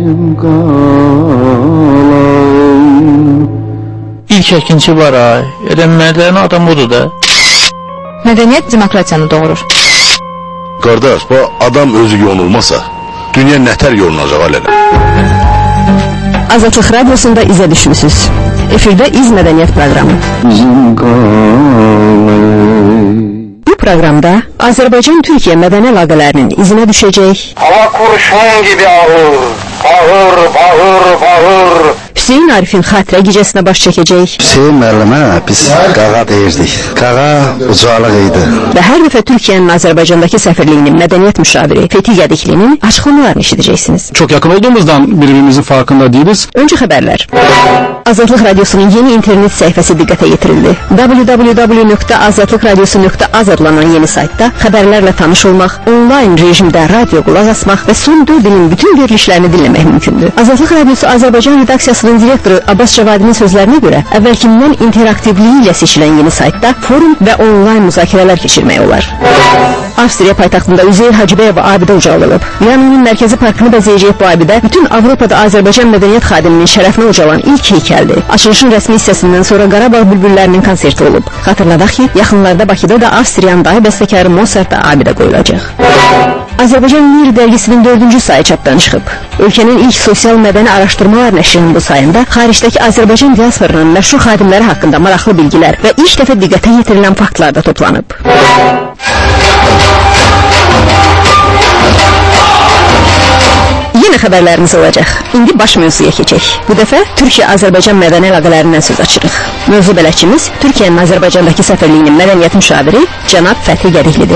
İlk ikinci var ay. Mədəni adam odur da. Mədəniyyət demokratiyanı doğurur. Qardaş, bu adam özü yonulmasa, dünya nətər yolunacaq alələ? Azadlıq Radiosunda izə düşmüsünüz. Efirdə İz Mədəniyyət proqramı. Bu proqramda Azərbaycan-Türkiyə mədəni əlaqələrinin izinə düşəcək. Hava kurşun gibi ağır, bağır, bağır, bağır. Hüseyin Arifin xatirə gecəsinə baş çəkəcək. Hüseyin müəllimə biz qağa deyirdik. Qağa ucalıq idi. Və hər dəfə Türkiyənin Azərbaycandakı səfirliyinin mədəniyyət müşaviri Fethi Gədiklinin açıqlamalarını eşidəcəksiniz. Çok yakın olduğumuzdan birbirimizin farkında değiliz. Öncə xəbərlər. Azadlıq Radiosunun yeni internet səhifəsi diqqətə yetirildi. www.azadlıqradiosu.az adlanan yeni saytda xəbərlərlə tanış olmaq, onlayn rejimdə radio qulaq asmaq və son 4 ilin bütün verilişlərini dinləmək mümkündür. Azadlıq Radiosu Azərbaycan redaksiyasının direktoru Abbas Cavadinin sözlərinə görə əvvəlkindən interaktivliyi ilə seçilən yeni saytda forum və onlayn müzakirələr keçirmək olar. Avstriya paytaxtında Üzeyir Hacıbəyov abidə ucaldılıb. Yanının mərkəzi parkını bəzəyəcək bu abidə bütün Avropada Azərbaycan mədəniyyət xadiminin şərəfinə ucalan ilk heykəldir. Açılışın rəsmi hissəsindən sonra Qarabağ bülbüllərinin konserti olub. Xatırladaq ki, yaxınlarda Bakıda da Avstriyan dahi bəstəkarı Mozart da abidə qoyulacaq. Azərbaycan Mir dərgisinin 4-cü sayı çapdan çıxıb. Ölkənin ilk sosial mədəni araşdırmalar nəşrinin bu sayında xaricdəki Azərbaycan diasporunun məşhur xadimləri haqqında maraqlı bilgilər və ilk dəfə diqqətə yetirilən faktlar da toplanıb. Yeni xəbərlərimiz olacaq. İndi baş mövzuya keçək. Bu dəfə Türkiyə-Azərbaycan mədəni əlaqələrindən söz açırıq. Mövzu bələdçimiz Türkiyənin Azərbaycandakı səfirliyinin mədəniyyət müşaviri cənab Fəthi Gədiklidir.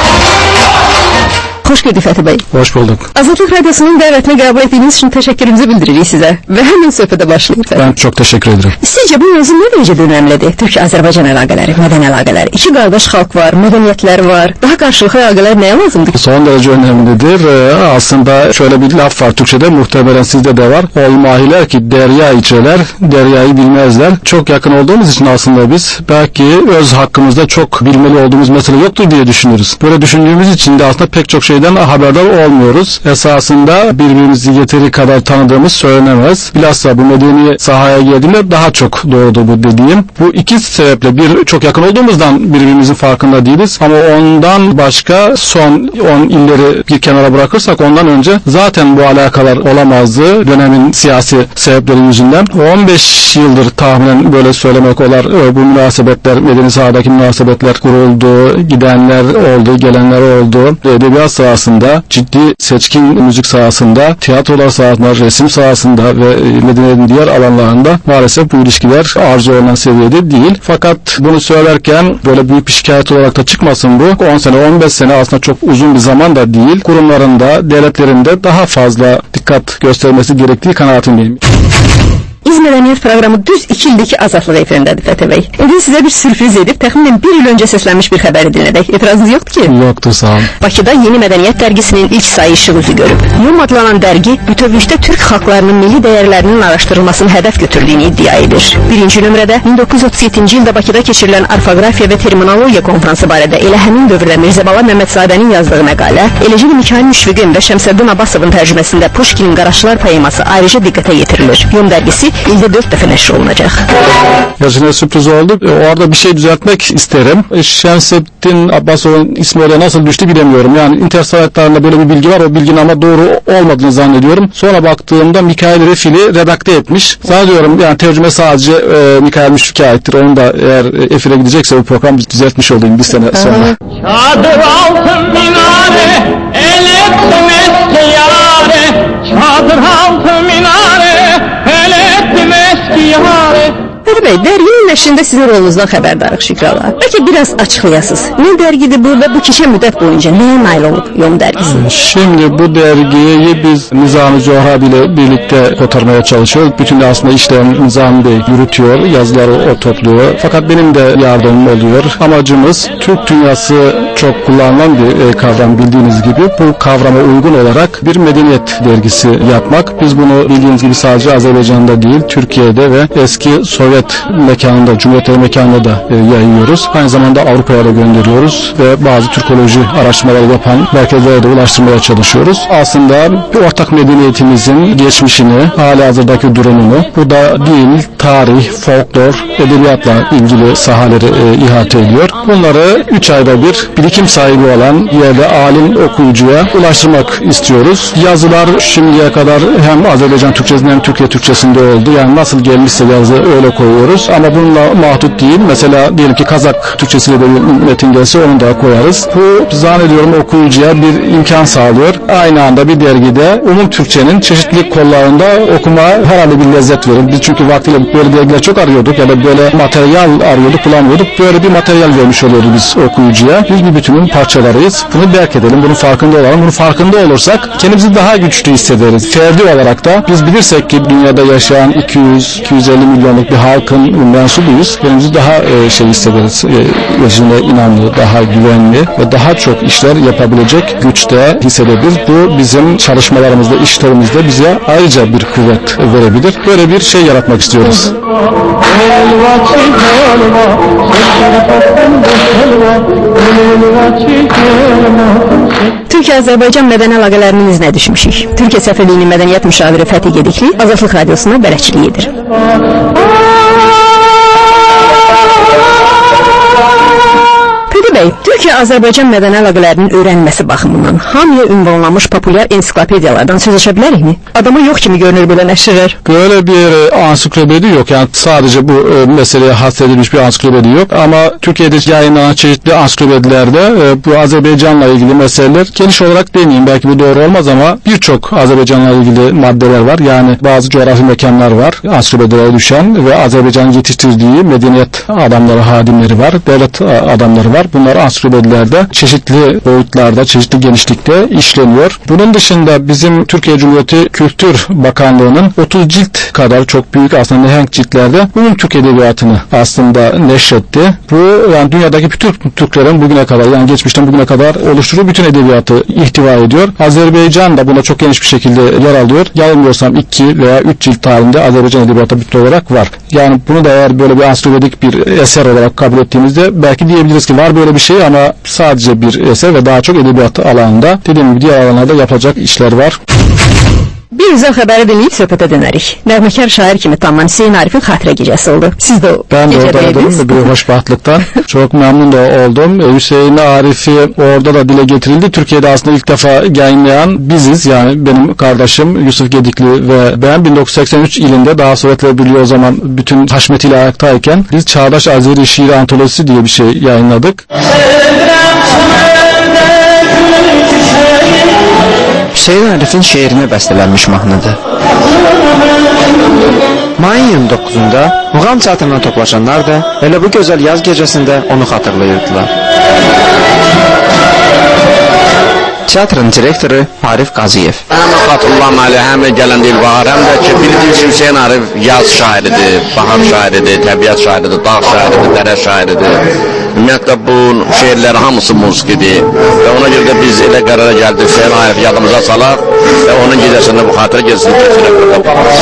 Hoş geldin Fethi Bey. Hoş bulduk. Azadlık Radyosu'nun davetini kabul ettiğiniz için teşekkürümüzü bildiririz size. Ve hemen sohbete başlayayım. Ben çok teşekkür ederim. Sizce bu mevzu ne derecede önemlidir? Türkiye-Azerbaycan əlaqələri, mədəni əlaqələri. İki qardaş xalq var, mədəniyyətlər var. Daha karşılıklı əlaqələr neye lazımdır? Son derece önemlidir. Aslında şöyle bir laf var Türkçe'de, muhtemelen sizde de var. Olmahiler ki derya içeler, deryayı bilmezler. Çok yakın olduğumuz için aslında biz belki öz hakkımızda çok bilmeli olduğumuz mesele yoktur diye düşünürüz. Böyle düşündüğümüz için de aslında pek çok şeyden haberdar olmuyoruz. Esasında birbirimizi yeteri kadar tanıdığımız söylenemez. Bilhassa bu medeni sahaya girdiğimde daha çok doğrudur bu dediğim. Bu iki sebeple bir, çok yakın olduğumuzdan birbirimizin farkında değiliz. Ama ondan başka son 10 illeri bir kenara bırakırsak ondan önce zaten bu alakalar olamazdı dönemin siyasi sebepleri yüzünden. 15 yıldır tahminen böyle söylemek olar. Bu münasebetler, medeni sahadaki münasebetler kuruldu. Gidenler oldu, gelenler oldu. Edebiyat sahasında, ciddi seçkin müzik sahasında, tiyatrolar sahasında, resim sahasında ve medeniyetin diğer alanlarında maalesef bu ilişkiler arzu olunan seviyede değil. Fakat bunu söylerken böyle büyük bir şikayet olarak da çıkmasın bu. 10 sene, 15 sene aslında çok uzun bir zaman da değil. Kurumlarında, devletlerinde daha fazla dikkat göstermesi gerektiği kanaatindeyim. İz Mədəniyyət proqramı düz 2 ildir Azadlıq efirindədir Fethi Bey. İndi sizə bir sürpriz edib təxminən 1 il öncə səslənmiş bir xəbəri dinlədək. Etirazınız yoxdur ki? Yoktur, sağ olun. Bakıda Yeni Mədəniyyət dərgisinin ilk sayı işıq üzü görüb. YOM adlanan dərgi bütövlükdə Türk xalqlarının milli dəyərlərinin araşdırılmasını hədəf götürdüyünü iddia edir. Birinci nömrədə 1937-ci ildə Bakıda keçirilən orfoqrafiya və terminologiya konfransı barədə elə həmin dövrdə Mirzəbala Məmmədzadənin yazdığı məqalə, eləcə də Mikayıl Müşfiqin və Şəmsəddin Abbasovun tərcüməsində Pushkinin Qaraşlar poeması ayrıca diqqətə yetirilir. YOM dərgisi ildə 4 dəfə nəşr olunacaq. Gerçekten sürpriz oldu. Orada bir şey düzeltmek isterim. Şemseddin Abbasov'un ismi oraya nasıl düştü bilemiyorum. Yani internet sayfalarında böyle bir bilgi var. O bilginin ama doğru olmadığını zannediyorum. Sonra baktığımda Mikail Refil'i redakte etmiş. Zannediyorum yani tercüme sadece Mikail Müşfik'e aittir. Onu da eğer efire gidecekse bu program düzeltmiş olayım bir sene sonra. Çadır altın minare, el ettim eski yare. Çadır altın minare, el ettim eski yare. Fethi Bey, dərginin nəşrində sizin rolunuzdan xəbərdarıq Şükralar. Bəlkə biraz açıqlayasınız. Ne dərgidir bu və bu keçən müddət boyunca neye nail olub YOM dərgisi? Şimdi bu dergiyi biz Nizami Zohab ile birlikte kotarmaya çalışıyoruz. Bütün aslında işlerini Nizami Bey yürütüyor, yazıları o topluyor. Fakat benim de yardımım oluyor. Amacımız Türk dünyası çok kullanılan bir kavram bildiğiniz gibi. Bu kavrama uygun olarak bir medeniyet dergisi yapmak. Biz bunu bildiğiniz gibi sadece Azerbaycan'da değil, Türkiye'de ve eski Sovyet mekanında Cumhuriyetleri mekanında da yayınlıyoruz. Aynı zamanda Avrupa'ya da gönderiyoruz ve bazı Türkoloji araştırmaları yapan merkezlere de ulaştırmaya çalışıyoruz. Aslında bir ortak medeniyetimizin geçmişini, halihazırdaki durumunu, bu da dil, tarih, folklor, edebiyatla ilgili sahaleri ihate ediyor. Bunları 3 ayda bir birikim sahibi olan yerde alim okuyucuya ulaştırmak istiyoruz. Yazılar şimdiye kadar hem Azerbaycan Türkçesinde hem Türkiye Türkçesinde oldu. Yani nasıl gelmişse yazı öyle koyuyoruz. Ama bununla mahdut değil. Mesela diyelim ki Kazak Türkçesiyle de bir metin gelse onu da koyarız. Bu zannediyorum okuyucuya bir imkan sağlıyor. Aynı anda bir dergide umum Türkçenin çeşitli kollarında okuma herhalde bir lezzet verir. Biz çünkü vaktiyle böyle dergiler çok arıyorduk ya da böyle materyal arıyorduk, bulamıyorduk. Böyle bir materyal vermiş oluyoruz biz okuyucuya. Biz bir bütünün parçalarıyız. Bunu derk edelim, bunun farkında olalım. Bunun farkında olursak kendimizi daha güçlü hissederiz. Ferdi olarak da biz bilirsek ki dünyada yaşayan 200-250 milyonluk bir halkın mensubuyuz. Kendimizi daha hissederiz. Özüne inanlı, daha güvenli ve daha çok işler yapabilecek güçte hissedebiliriz. Bu bizim çalışmalarımızda, işlerimizde bize ayrıca bir kuvvet verebilir. Böyle bir şey yaratmak istiyoruz. Türkiyə-Azərbaycan mədəni əlaqələrinin izinə düşmüşük. Türkiyə Səfirliyinin mədəniyyət müşaviri Fəthi Gedikli Azadlıq Radiosuna bələdçilik edir. Fəthi bəy, Türkiyə-Azərbaycan mədəni əlaqələrinin öyrənilməsi baxımından hamıya ünvanlanmış populyar ensiklopediyalardan söz açabilir mi? Adama yok kimi görünür böyle nəşrlər. Böyle bir ansiklopedi yok. Yani sadece bu meseleye hasredilmiş bir ansiklopedi yok. Ama Türkiye'de yayınlanan çeşitli ansiklopedilerde bu Azerbaycan'la ilgili meseleler geniş olarak demeyeyim. Belki bu doğru olmaz ama birçok Azerbaycan'la ilgili maddeler var. Yani bazı coğrafi mekanlar var. Ansiklopedilere düşen ve Azerbaycan'ın yetiştirdiği medeniyet adamları, hadimleri var. Devlet adamları var. Bunlar ansiklopedilerde çeşitli boyutlarda, çeşitli genişlikte işleniyor. Bunun dışında bizim Türkiye Cumhuriyeti Kültür Bakanlığı'nın 30 cilt kadar çok büyük aslında nehenk ciltlerde umum Türk edebiyatını aslında neşretti. Bu yani dünyadaki bütün Türklerin bugüne kadar yani geçmişten bugüne kadar oluşturduğu bütün edebiyatı ihtiva ediyor. Azerbaycan da buna çok geniş bir şekilde yer alıyor. Yanılmıyorsam 2 veya 3 cilt halinde Azerbaycan edebiyatı bütün olarak var. Yani bunu da eğer böyle bir ansiklopedik bir eser olarak kabul ettiğimizde belki diyebiliriz ki var böyle bir şey ama sadece bir eser ve daha çok edebiyat alanında dediğim gibi diğer alanlarda yapılacak işler var. Bir güzel xəbəri dinləyib söhbətə dönərik. Nəğməkar şair kimi tanınan Hüseyin Arif'in xatirə gecəsi oldu. Siz de o ben de oradaydım bir hoşbahtlıktan. Çok memnun da oldum. Hüseyin Arif'i orada da dile getirildi. Türkiye'de aslında ilk defa yayınlayan biziz. Yani benim kardeşim Yusuf Gedikli ve ben 1983 ilinde daha Sovyetler Birliği o zaman bütün haşmetiyle ayaktayken biz Çağdaş Azeri Şiir Antolojisi diye bir şey yayınladık. Hüseyin Arif'in şeirinə bəstələnmiş mahnıdır. Mayın 29'unda Muğam çadırına toplaşanlar da elə bu gözəl yaz gecəsində onu xatırlayırdılar. Teatrın direktoru Arif Qaziyev. Hem Fatullah Mali hem gelen Dilbahar hem de ki bildiğiniz Hüseyin Arif yaz şairidir, bahar şairidir, təbiət şairidir, dağ şairidir, dərə şairidir. Ümumiyyətlə bu şeirlər hamısı musiqidir və ona görə də biz elə qərara gəldik Hüseyin Arif yadımıza salar və onun gecəsində bu xatirə gecəsini keçirək.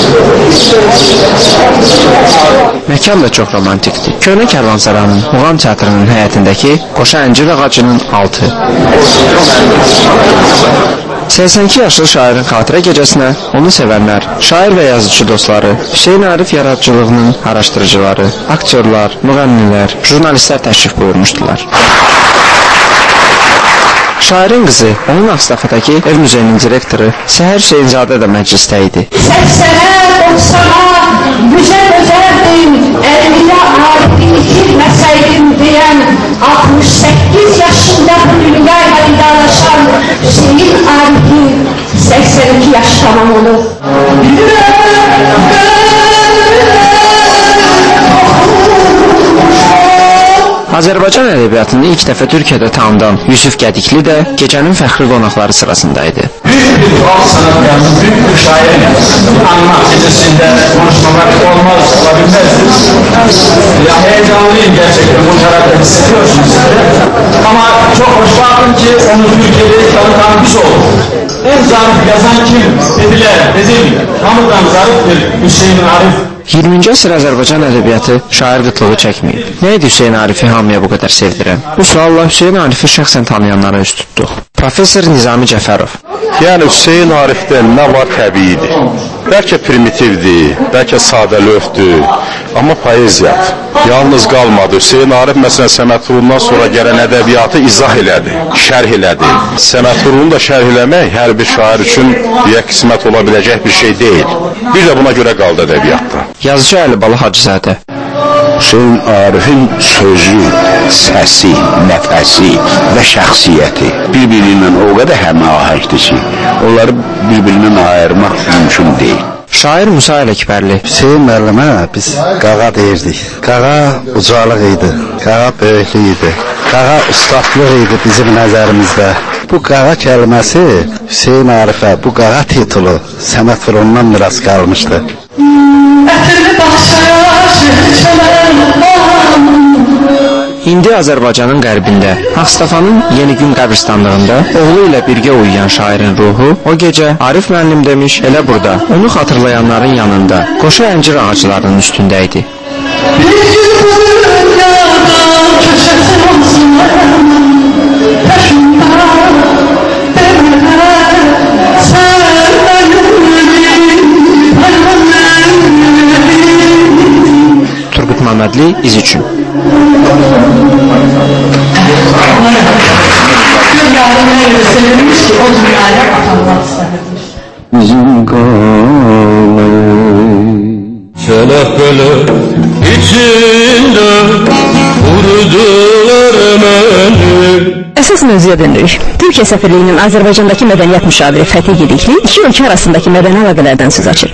Məkan da çox romantikdir. Köhnə Kərvansarayının Muğam teatrının həyətindəki qoşa əncir ağacının altı. 82 yaşlı şairin xatirə gecəsinə onu sevənlər, şair və yazıcı dostları, Hüseyin Arif yaradıcılığının araşdırıcıları, aktyorlar, müğənnilər, jurnalistlər təşrif buyurmuşdular. Şairin qızı, onun Ağstafadakı ev müzeyinin direktoru Səhər Hüseyinzadə də məclisdə idi. 80'e 90'a güzel özerdim, 50'de Arif'i itirmeseydim diyen 68 yaşında bu dünyayla idalaşan Hüseyin Arif'i 82 yaş tamam olur. Azərbaycan ədəbiyyatını ilk dəfə Türkiyədə tanıdan Yusuf Gedikli də gecənin fəxri qonaqları sırasındaydı. Büyük bir halk sanatkarının, büyük bir şairin anma gecesinde konuşmamak olmaz, olabilmezdir. Ya heyecanlıyım gerçekten, bu tarafta hissediyorsunuz. Ama çok hoşbahtım ki onu Türkiye'de tanıtan biz olduk. En zarif yazan kim dediler, dedim. Hamıdan zariftir Hüseyin Arif. 20-ci əsr Azərbaycan ədəbiyyatı şair qıtlığı çəkməyib. Nə idi Hüseyn Arifi hamıya bu qədər sevdirən? Bu sualla Hüseyn Arifi şəxsən tanıyanlara üz tutduq. Professor Nizami Cəfərov. Yəni Hüseyn Arifdə nə var təbiidir. Bəlkə primitivdir, bəlkə sadəlövdür, amma poeziyadır. Yalnız qalmadı. Hüseyn Arif məsələn Səməd Vurğundan sonra gələn ədəbiyyatı izah elədi, şərh elədi. Səməd Vurğunu da şərh eləmək hər bir şair üçün deyə qismət ola biləcək bir şey deyil. Bir də buna görə qaldı ədəbiyyatda. Yazıcı Əlibalı Hacızadə. Hüseyn Arifin sözü, səsi, nəfəsi və şəxsiyyəti bir-biriyle o qədər həmahəngdir ki, onları bir-birindən ayırmaq mümkün deyil. Şair Musa Ələkbərli. Hüseyn müəllimə biz qağa deyirdik. Qağa ucalıq idi, qağa böyüklük idi, qağa ustadlıq idi bizim nəzərimizdə. Bu qağa kəlməsi Hüseyn Arifə, bu qağa titulu Səməd Vurğundan miras qalmışdı. İndi Azərbaycanın qərbində, Ağstafanın Yeni Gün qəbristanlığında oğlu ilə birgə uyuyan şairin ruhu o gecə Arif müəllim demiş, elə burada, onu xatırlayanların yanında, qoşa əncir ağaclarının üstündə idi. Turgut Məmmədli iz üçün. Bizim Çanakkale içinde vurdular beni. Əsas mövzuya dönürük. Türkiyə səfirliyinin Azərbaycandakı mədəniyyət müşaviri Fəthi Gedikli iki ölkə arasındakı mədəni əlaqələrdən söz açır.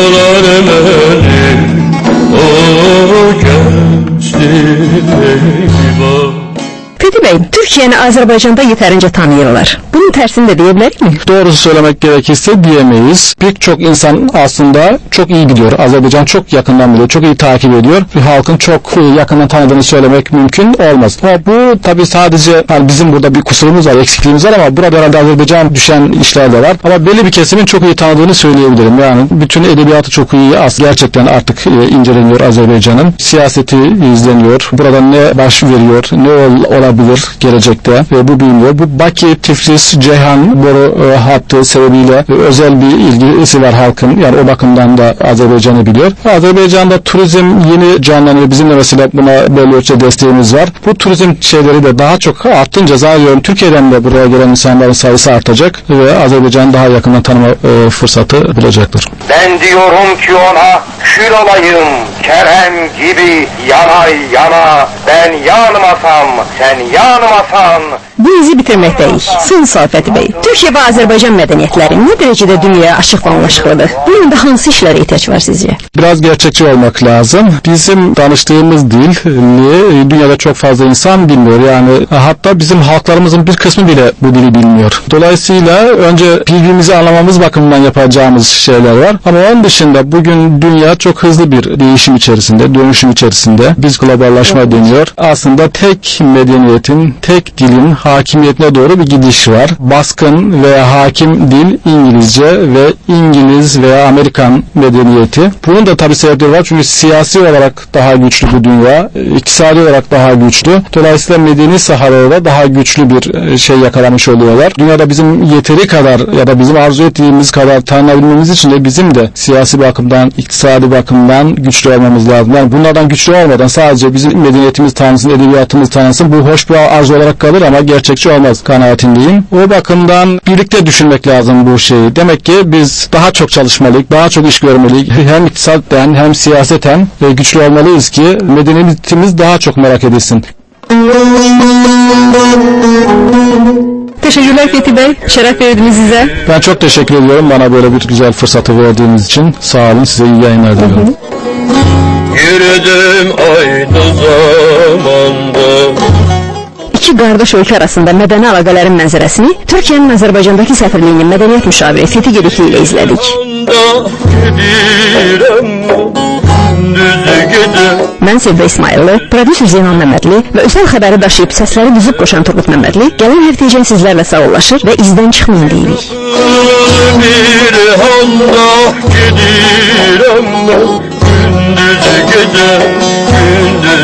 Fethi Bey, Türkiye'ni Azerbaycan'da yeterince tanıyorlar. Bunun tersini de diyebilir mi? Doğrusu söylemek gerekirse diyemeyiz. Birçok insan aslında çok iyi biliyor. Azerbaycan çok yakından biliyor, çok iyi takip ediyor. Halkın çok yakından tanıdığını söylemek mümkün olmaz. Ama bu tabii sadece yani bizim burada bir kusurumuz var, eksikliğimiz var ama burada herhalde Azerbaycan düşen işler de var. Ama belli bir kesimin çok iyi tanıdığını söyleyebilirim. Yani bütün edebiyatı çok iyi gerçekten artık inceleniyor Azerbaycan'ın. Siyaseti izleniyor. Burada ne baş veriyor, ne olabilir gelecekte bu biliniyor. Bu Bakü, Tiflis, Ceyhan boru hattı sebebiyle özel bir ilgisi var halkın. Yani o bakımdan da Azerbaycan'ı biliyor. Azerbaycan'da turizm yeni canlanıyor. Bizim de mesela buna belli ölçüde desteğimiz var. Bu turizm şeyleri de daha çok arttınca zannediyorum Türkiye'den de buraya gelen insanların sayısı artacak ve Azerbaycan'ı daha yakından tanıma fırsatı bulacaktır. Ben diyorum ki ona kül olayım, Kerem gibi yana yana, ben yanmasam, sen yanmasan. Bu izi bitirmekteyiz. Son sual Fethi Bey. Türkiye ve Azerbaycan medeniyetleri ne derecede dünyaya açık ve anlaşılır? Bunun da hansı işlere ihtiyaç var sizce? Biraz gerçekçi olmak lazım. Bizim danıştığımız dil dünyada çok fazla insan bilmiyor. Yani hatta bizim halklarımızın bir kısmı bile bu dili bilmiyor. Dolayısıyla önce birbirimizi anlamamız bakımından yapacağımız şeyler var. Ama onun dışında bugün dünya çok hızlı bir değişim içerisinde, dönüşüm içerisinde. Biz globalleşme dönüyor. Aslında tek medeniyetin, tek dilin hakimiyetine doğru bir gidiş var. Baskın veya hakim dil İngilizce ve İngiliz veya Amerikan medeniyeti. Bunun da tabii sebepleri var çünkü siyasi olarak daha güçlü bu dünya, iktisadi olarak daha güçlü. Dolayısıyla medeni sahalarda daha güçlü bir şey yakalamış oluyorlar. Dünyada bizim yeteri kadar ya da bizim arzu ettiğimiz kadar tanınabilmemiz için de bizim de siyasi bakımdan, iktisadi bakımdan güçlü olmamız lazım. Yani bunlardan güçlü olmadan sadece bizim medeniyetimiz tanınsın, edebiyatımız tanınsın. Bu hoş bir arzu olarak kalır ama gerçekçi olmaz kanaatindeyim. O bakımdan birlikte düşünmek lazım bu şeyi. Demek ki biz daha çok çalışmalıyız, daha çok iş görmeliyiz. Hem iktisatten hem siyaseten güçlü olmalıyız ki medeniyetimiz daha çok merak edilsin. Teşekkürler Fethi Bey. Şeref verdiniz size. Ben çok teşekkür ediyorum bana böyle bir güzel fırsatı verdiğiniz için. Sağ olun. Size iyi yayınlar diliyorum. Yürüdüm aynı zamanda. İki qardaş ölkə arasında mədəni əlaqələrin mənzərəsini Türkiyənin Azərbaycandakı səfirliyinin mədəniyyət müşaviri Fethi Gedikli ilə izlədik. Mən Sevda İsmailli, prodüser Zeynal Məmmədli və özel xəbəri daşıyıb səsləri düzüb qoşan Turgut Məmmədli gələn həftəyəcən sizlərlə sağollaşır və izdən çıxmayın deyirik. Bir handa gedirəm gece gündüz